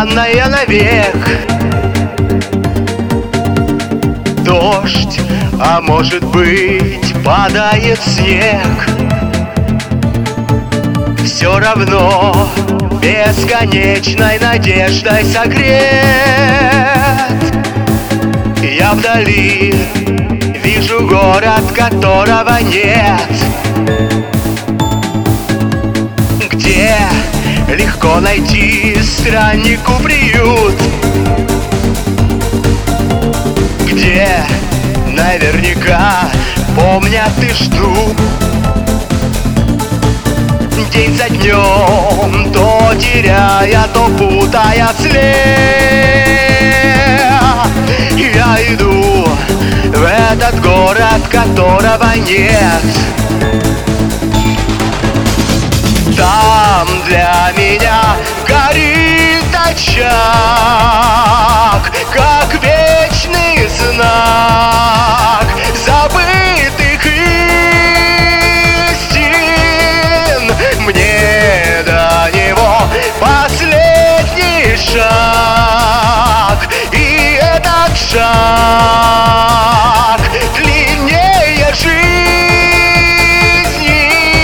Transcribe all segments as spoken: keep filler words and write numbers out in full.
желанная навек. Дождь, а может быть, падает снег. Все равно бесконечной надеждой согрет. Я вдали вижу город, которого нет, где легко найти страннику приют, где наверняка помнят и ждут. День за днем, то теряя, то путая след, я иду в этот город, которого нет. Там для меня горит очаг, как вечный знак забытых истин. Мне до него последний шаг, и этот шаг длиннее жизни.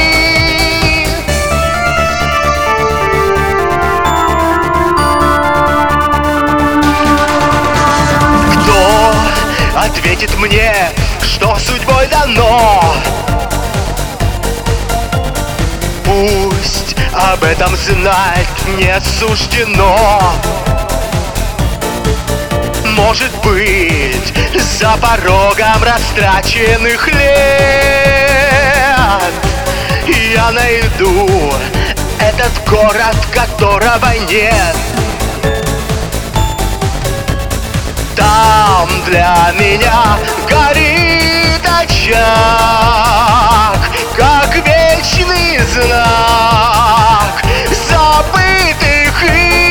Кто ответит мне, что судьбой дано? Пусть об этом знать не суждено. Может быть, за порогом растраченных лет я найду этот город, которого нет. Там для меня горит очаг, как вечный знак забытых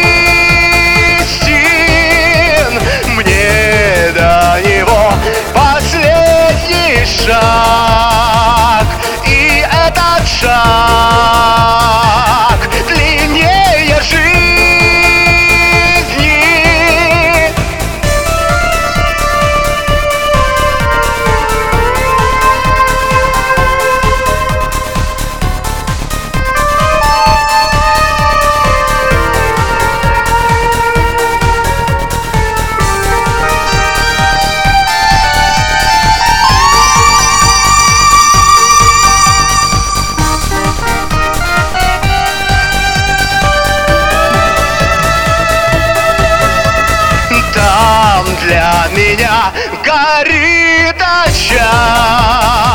истин. Мне до него последний шаг, и этот шаг длиннее жизни. Для меня горит очаг,